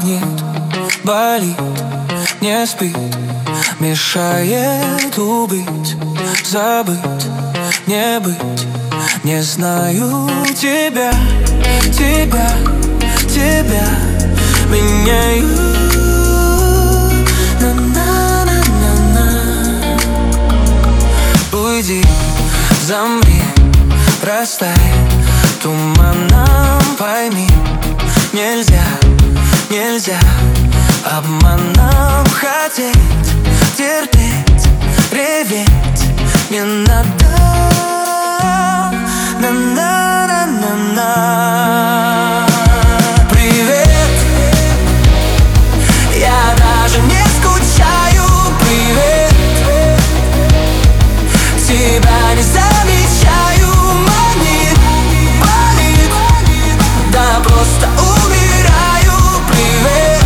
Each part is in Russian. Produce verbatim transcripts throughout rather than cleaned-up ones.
магнит, болит, не спит, мешает убить, забыть, не быть. Не знаю тебя, тебя, тебя меняю. На-на-на-на-на. Уйди, замри, растай туманом, пойми. Нельзя, нельзя обманом хотеть, терпеть, реветь не надо. На-на-на-на-на. Привет, я даже не скучаю. Привет, тебя не замечаю. Манит, болит, да просто умираю. Привет,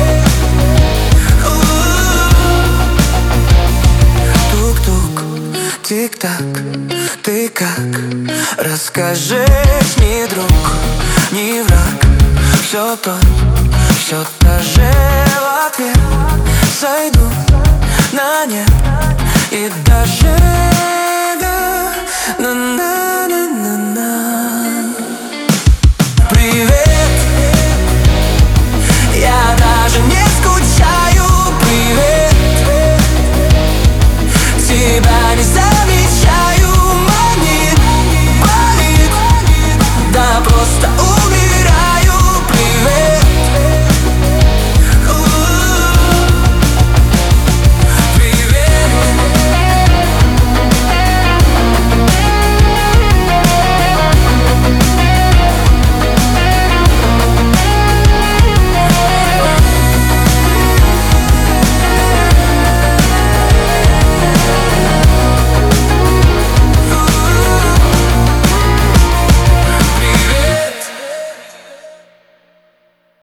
тук-тук, тик-так, ты как? Расскажи, ни друг, ни враг. Все тот, все та же в ответ. Сойду на нет и даже